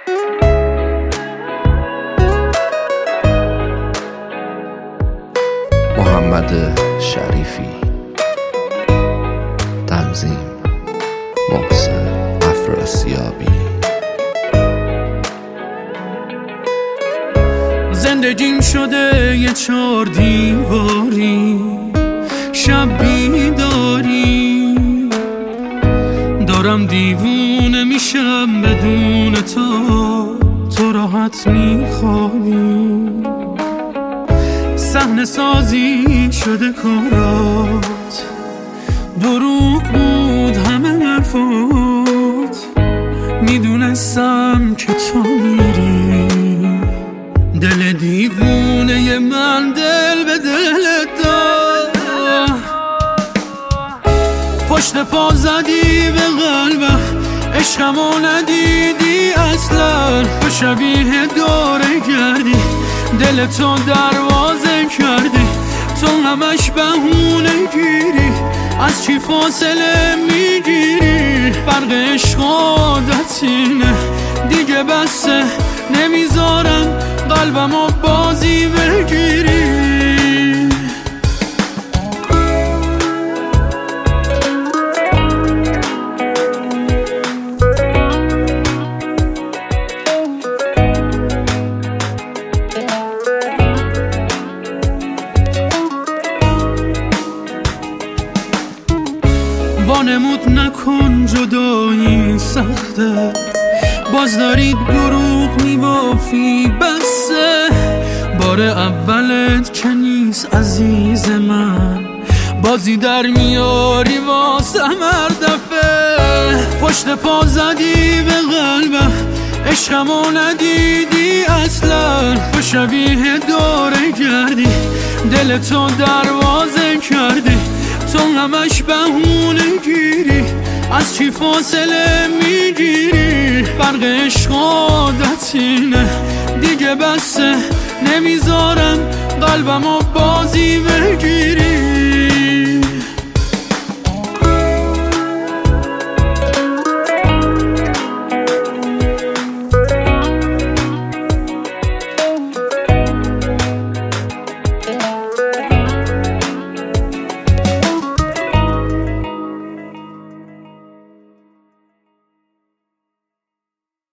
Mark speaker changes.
Speaker 1: محمد شریفی، تنظیم محسن افراسیابی.
Speaker 2: زندگیم شده یه 4 دیواری، شب بیداری، دارم دیوونه میشم بدون تو راحت میخوابی. صحنه سازی شده کارات، دروغ بود همه حرفات، میدونستم که تو میری. دل دیوونه من دل به دلت داد، پشت پا زدی به قلبم، عشقمو ندیدی اصلا. تو شبیه دوره گردی، دل تو دروازه کردی، تو همش بهونه گیری، از چی فاصله میگیری؟ برق عشق عادتینه دیگه، بسه نمیذارم قلبمو بازی بگیری. وانمود نکن جدایی سخته، باز داری دروغ میبافی، بسه بار اولت که نیست عزیز من، بازی در میاری واسم هر دفعه. پشت پا زدی به قلبم، عشقمو ندیدی اصلا. تو شبیه دوره گردی، دل تو دروازه کردی، تو همش بهونه گیری، از چی فاصله میگیری؟ برق عشق عادتینه دیگه، بسه نمیذارم قلبمو بازی بگیری.